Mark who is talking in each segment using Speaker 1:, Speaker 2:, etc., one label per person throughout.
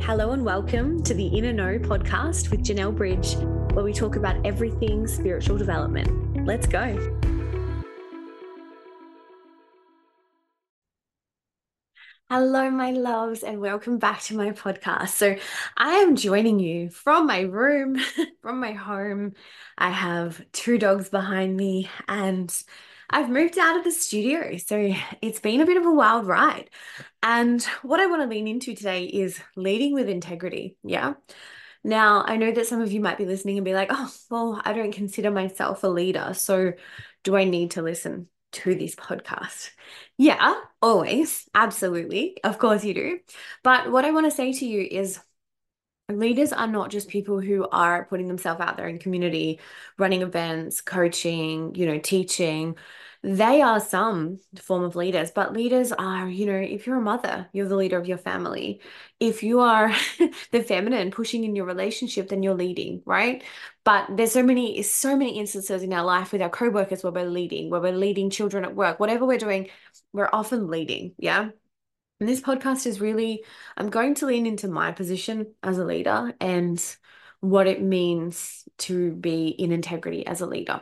Speaker 1: Hello and welcome to the Inner Know podcast with Janelle Bridge, where we talk about everything spiritual development. Let's go. Hello, my loves, and welcome back to my podcast. So, I am joining you from my room, from my home. I have two dogs behind me, and I've moved out of the studio. So, it's been a bit of a wild ride. And what I want to lean into today is leading with integrity. Yeah. Now, I know that some of you might be listening and be like, oh, well, I don't consider myself a leader. So, do I need to listen to this podcast? Yeah, always. Absolutely. Of course you do. But what I want to say to you is leaders are not just people who are putting themselves out there in community, running events, coaching, teaching. They are some form of leaders, but leaders are, if you're a mother, you're the leader of your family. If you are the feminine pushing in your relationship, then you're leading, right? But there's so many instances in our life with our co-workers where we're leading children at work, whatever we're doing, we're often leading. Yeah. And this podcast is really, I'm going to lean into my position as a leader and what it means to be in integrity as a leader.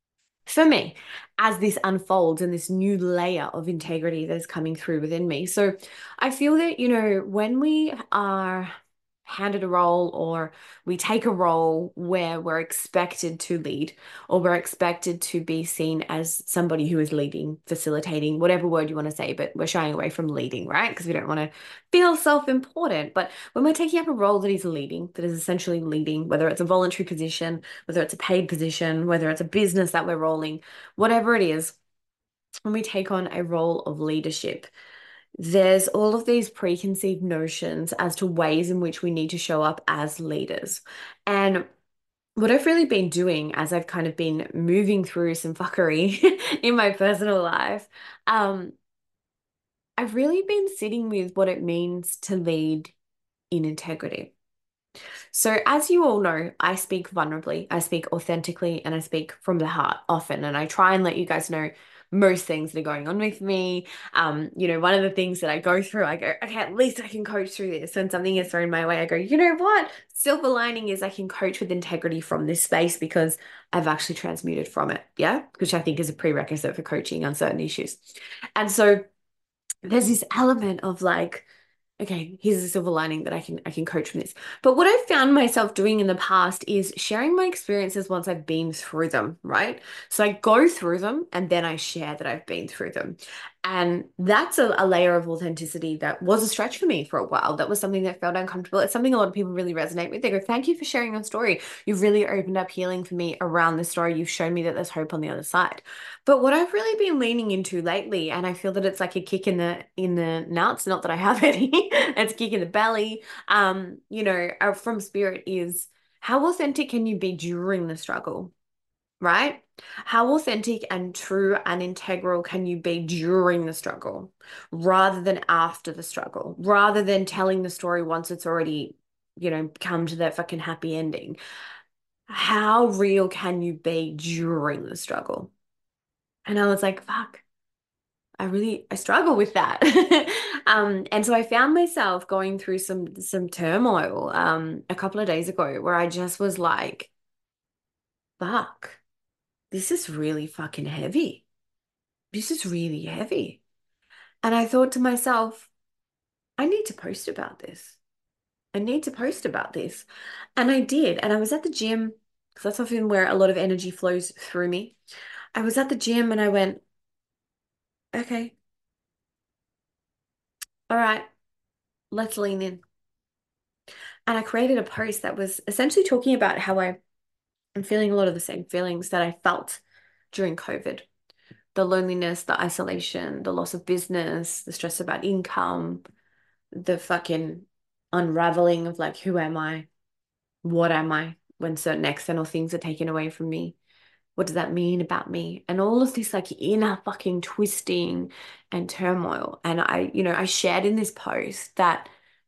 Speaker 1: For me, as this unfolds and this new layer of integrity that's coming through within me. So I feel that, when we are handed a role or we take a role where we're expected to lead or we're expected to be seen as somebody who is leading, facilitating, whatever word you want to say, but we're shying away from leading, right? Because we don't want to feel self-important. But when we're taking up a role that is leading, that is essentially leading, whether it's a voluntary position, whether it's a paid position, whether it's a business that we're rolling, whatever it is, when we take on a role of leadership, there's all of these preconceived notions as to ways in which we need to show up as leaders. And what I've really been doing as I've kind of been moving through some fuckery in my personal life, um, I've really been sitting with what it means to lead in integrity. So, as you all know, I speak vulnerably, I speak authentically, and I speak from the heart often. And I try and let you guys know most things that are going on with me. One of the things that I go through, I go, okay, at least I can coach through this. When something is thrown my way, I go, you know what? Silver lining is I can coach with integrity from this space because I've actually transmuted from it. Yeah. Which I think is a prerequisite for coaching on certain issues. And so there's this element of like, okay, here's a silver lining that I can coach from this. But what I've found myself doing in the past is sharing my experiences once I've been through them, right? So I go through them and then I share that I've been through them. And that's a layer of authenticity that was a stretch for me for a while. That was something that felt uncomfortable. It's something a lot of people really resonate with. They go, thank you for sharing your story. You've really opened up healing for me around the story. You've shown me that there's hope on the other side. But what I've really been leaning into lately, and I feel that it's like a kick in the nuts, not that I have any, it's a kick in the belly, from spirit is how authentic can you be during the struggle, right? How authentic and true and integral can you be during the struggle rather than after the struggle, rather than telling the story once it's already, come to that fucking happy ending? How real can you be during the struggle? And I was like, fuck, I struggle with that. And so I found myself going through some turmoil a couple of days ago where I just was like, fuck, this is really fucking heavy. This is really heavy. And I thought to myself, I need to post about this. I need to post about this. And I did. And I was at the gym, because that's often where a lot of energy flows through me. I was at the gym and I went, okay, all right, let's lean in. And I created a post that was essentially talking about how I'm feeling a lot of the same feelings that I felt during COVID. The loneliness, the isolation, the loss of business, the stress about income, the fucking unraveling of like, who am I? What am I when certain external things are taken away from me? What does that mean about me? And all of this like inner fucking twisting and turmoil. And I shared in this post that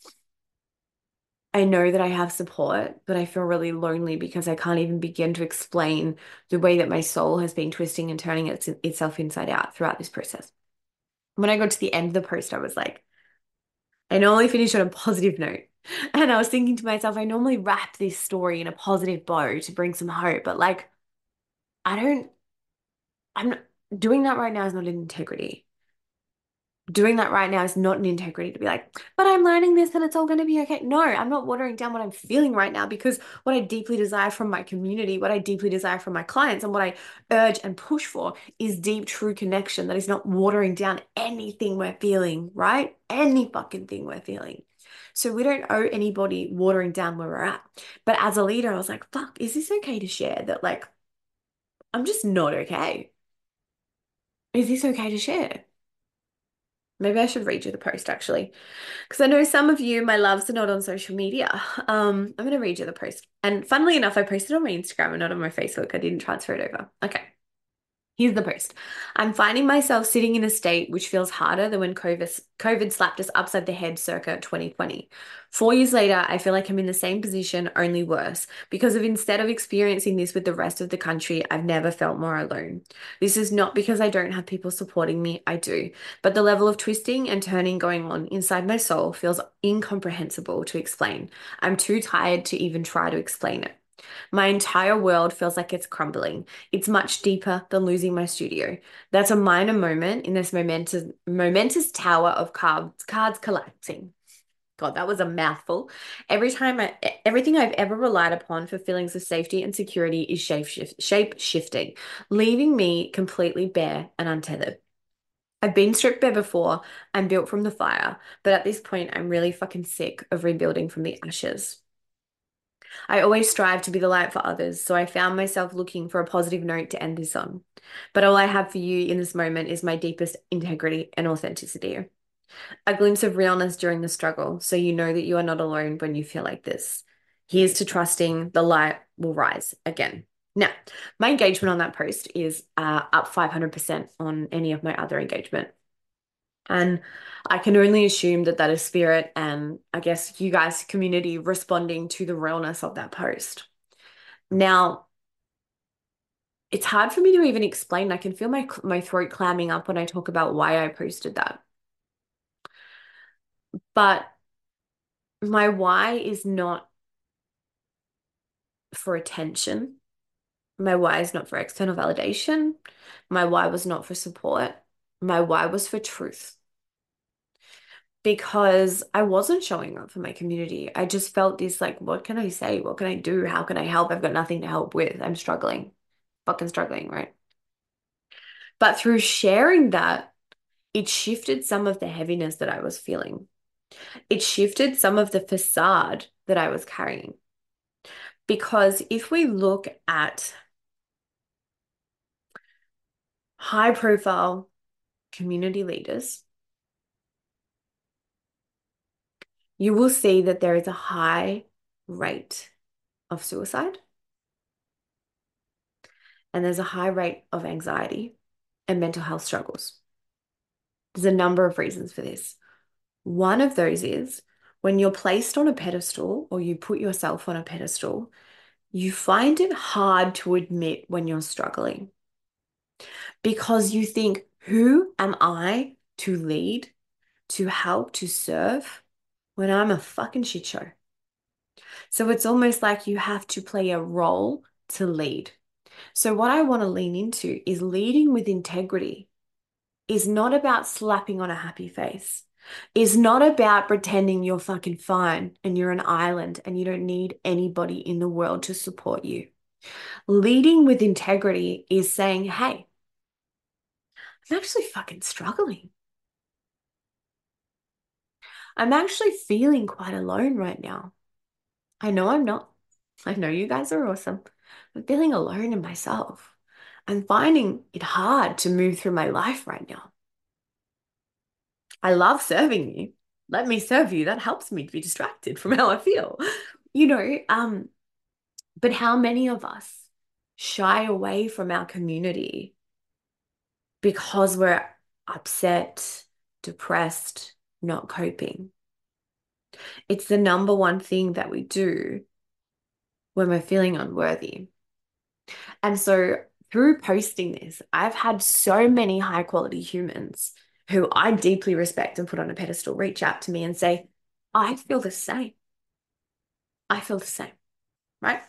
Speaker 1: I know that I have support, but I feel really lonely because I can't even begin to explain the way that my soul has been twisting and turning itself inside out throughout this process. When I got to the end of the post, I was like, I normally finish on a positive note, And I was thinking to myself, I normally wrap this story in a positive bow to bring some hope, but like, I don't, I'm not, doing that right now is not an integrity. Doing that right now is not an integrity to be like, but I'm learning this and it's all going to be okay. No, I'm not watering down what I'm feeling right now because what I deeply desire from my community, what I deeply desire from my clients, and what I urge and push for is deep, true connection that is not watering down anything we're feeling, right? Any fucking thing we're feeling. So we don't owe anybody watering down where we're at. But as a leader, I was like, fuck, is this okay to share that? Like, I'm just not okay. Is this okay to share? Maybe I should read you the post actually. Because I know some of you, my loves, are not on social media. I'm going to read you the post. And funnily enough, I posted on my Instagram and not on my Facebook. I didn't transfer it over. Okay. Here's the post. I'm finding myself sitting in a state which feels harder than when COVID slapped us upside the head circa 2020. 4 years later, I feel like I'm in the same position, only worse, because of instead of experiencing this with the rest of the country, I've never felt more alone. This is not because I don't have people supporting me, I do, but the level of twisting and turning going on inside my soul feels incomprehensible to explain. I'm too tired to even try to explain it. My entire world feels like it's crumbling. It's much deeper than losing my studio. That's a minor moment in this momentous tower of cards collapsing. God, that was a mouthful. Everything I've ever relied upon for feelings of safety and security is shape shifting, leaving me completely bare and untethered. I've been stripped bare before and built from the fire, but at this point, I'm really fucking sick of rebuilding from the ashes. I always strive to be the light for others, so I found myself looking for a positive note to end this on. But all I have for you in this moment is my deepest integrity and authenticity. A glimpse of realness during the struggle, so you know that you are not alone when you feel like this. Here's to trusting the light will rise again. Now, my engagement on that post is up 500% on any of my other engagement. And I can only assume that that is spirit and I guess you guys, community, responding to the realness of that post. Now, it's hard for me to even explain. I can feel my throat clamming up when I talk about why I posted that. But my why is not for attention. My why is not for external validation. My why was not for support. My why was for truth. Because I wasn't showing up for my community. I just felt this like, what can I say? What can I do? How can I help? I've got nothing to help with. I'm struggling, fucking struggling, right? But through sharing that, it shifted some of the heaviness that I was feeling. It shifted some of the facade that I was carrying. Because if we look at high profile community leaders, you will see that there is a high rate of suicide and there's a high rate of anxiety and mental health struggles. There's a number of reasons for this. One of those is when you're placed on a pedestal or you put yourself on a pedestal, you find it hard to admit when you're struggling because you think, who am I to lead, to help, to serve when I'm a fucking shit show? So it's almost like you have to play a role to lead. So what I want to lean into is leading with integrity is not about slapping on a happy face. Is not about pretending you're fucking fine and you're an island and you don't need anybody in the world to support you. Leading with integrity is saying, hey, I'm actually fucking struggling. I'm actually feeling quite alone right now. I know I'm not. I know you guys are awesome. I'm feeling alone in myself. I'm finding it hard to move through my life right now. I love serving you. Let me serve you. That helps me to be distracted from how I feel. You know, but how many of us shy away from our community because we're upset, depressed, not coping? It's the number one thing that we do when we're feeling unworthy. And so through posting this, I've had so many high quality humans who I deeply respect and put on a pedestal reach out to me and say, I feel the same. I feel the same, right?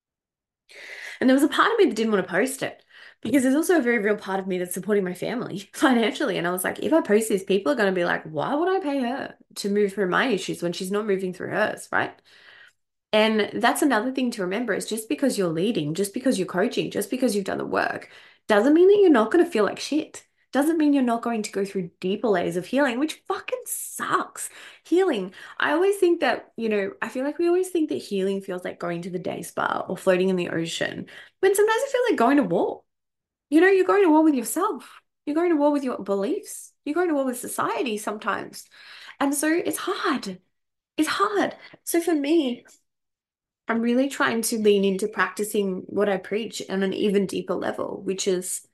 Speaker 1: And there was a part of me that didn't want to post it because there's also a very real part of me that's supporting my family financially. And I was like, if I post this, people are going to be like, why would I pay her to move through my issues when she's not moving through hers, right? And that's another thing to remember is just because you're leading, just because you're coaching, just because you've done the work, doesn't mean that you're not going to feel like shit. Doesn't mean you're not going to go through deeper layers of healing, which fucking sucks. Healing. I always think that, I feel like we always think that healing feels like going to the day spa or floating in the ocean. When sometimes it feels like going to war. You're going to war with yourself. You're going to war with your beliefs. You're going to war with society sometimes. And so it's hard. It's hard. So for me, I'm really trying to lean into practicing what I preach on an even deeper level, which is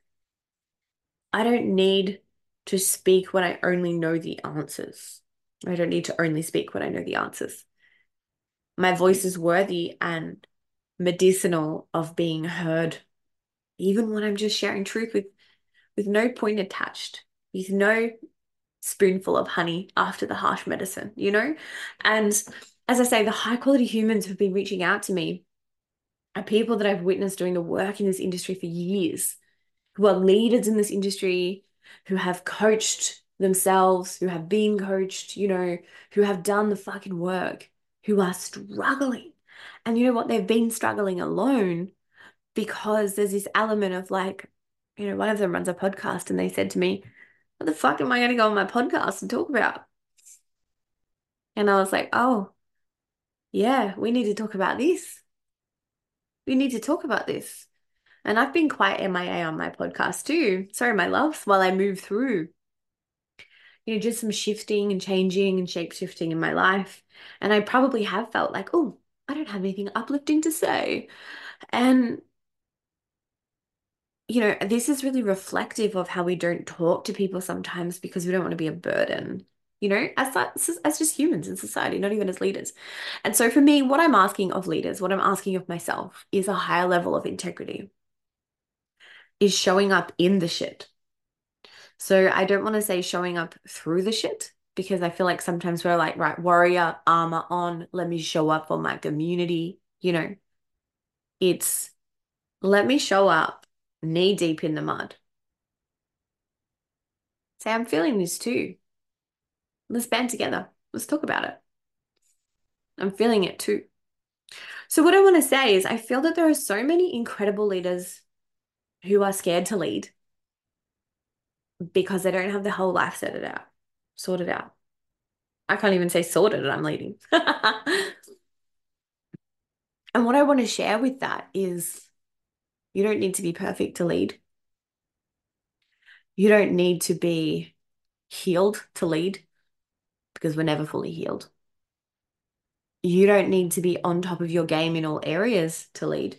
Speaker 1: I don't need to speak when I only know the answers. I don't need to only speak when I know the answers. My voice is worthy and medicinal of being heard, even when I'm just sharing truth with no point attached, with no spoonful of honey after the harsh medicine. And as I say, the high quality humans who've been reaching out to me are people that I've witnessed doing the work in this industry for years, who are leaders in this industry, who have coached themselves, who have been coached, who have done the fucking work, who are struggling. And you know what? They've been struggling alone because there's this element of like, one of them runs a podcast and they said to me, what the fuck am I going to go on my podcast and talk about? And I was like, oh, yeah, we need to talk about this. We need to talk about this. And I've been quite MIA on my podcast too. Sorry, my loves, while I move through, just some shifting and changing and shape shifting in my life. And I probably have felt like, oh, I don't have anything uplifting to say. And, this is really reflective of how we don't talk to people sometimes because we don't want to be a burden, as just humans in society, not even as leaders. And so for me, what I'm asking of leaders, what I'm asking of myself is a higher level of integrity, is showing up in the shit. So I don't want to say showing up through the shit because I feel like sometimes we're like, right, warrior, armor on, let me show up for my community. It's let me show up knee deep in the mud. Say, I'm feeling this too. Let's band together. Let's talk about it. I'm feeling it too. So what I want to say is I feel that there are so many incredible leaders who are scared to lead because they don't have the whole life sorted out. I can't even say sorted and I'm leading. And what I want to share with that is you don't need to be perfect to lead. You don't need to be healed to lead because we're never fully healed. You don't need to be on top of your game in all areas to lead.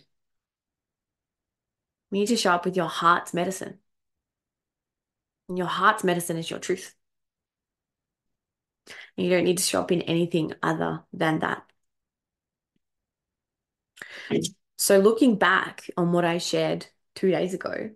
Speaker 1: You need to show up with your heart's medicine. And your heart's medicine is your truth. And you don't need to show up in anything other than that. So looking back on what I shared 2 days ago,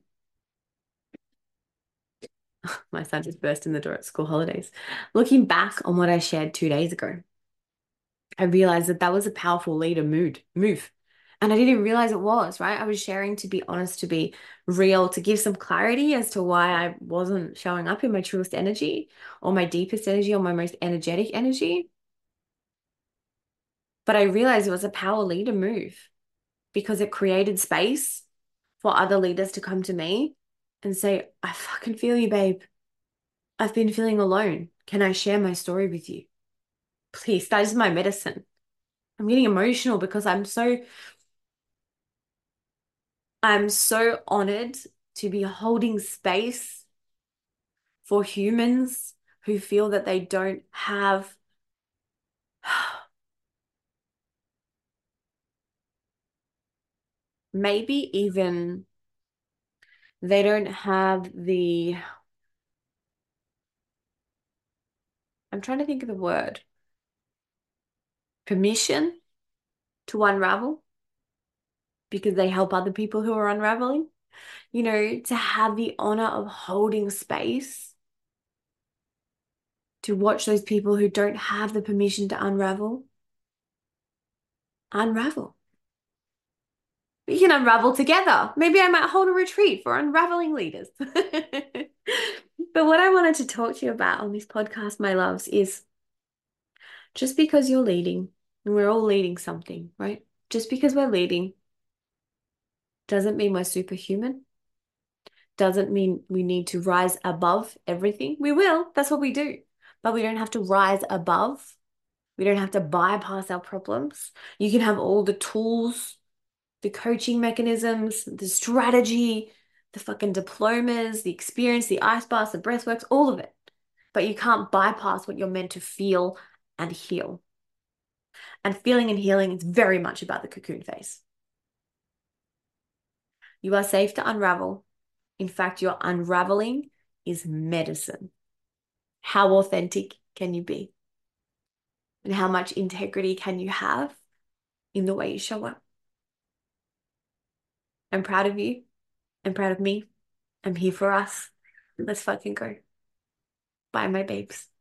Speaker 1: my son just burst in the door at school holidays. Looking back on what I shared 2 days ago, I realized that that was a powerful leader move. And I didn't realize it was, right? I was sharing to be honest, to be real, to give some clarity as to why I wasn't showing up in my truest energy or my deepest energy or my most energetic energy. But I realized it was a power leader move because it created space for other leaders to come to me and say, I fucking feel you, babe. I've been feeling alone. Can I share my story with you? Please, that is my medicine. I'm getting emotional because I'm so honored to be holding space for humans who feel that they don't have maybe even they don't have the I'm trying to think of the word permission to unravel because they help other people who are unraveling, to have the honor of holding space to watch those people who don't have the permission to unravel. unravel. We can unravel together. Maybe I might hold a retreat for unraveling leaders. But what I wanted to talk to you about on this podcast, my loves, is just because you're leading, and we're all leading something, right? Just because we're leading doesn't mean we're superhuman, doesn't mean we need to rise above everything. We will, that's what we do. But we don't have to rise above. We don't have to bypass our problems. You can have all the tools, the coaching mechanisms, the strategy, the fucking diplomas, the experience, the ice baths, the breathworks, all of it. But you can't bypass what you're meant to feel and heal. And feeling and healing is very much about the cocoon phase. You are safe to unravel. In fact, your unraveling is medicine. How authentic can you be? And how much integrity can you have in the way you show up? I'm proud of you. I'm proud of me. I'm here for us. Let's fucking go. Bye, my babes.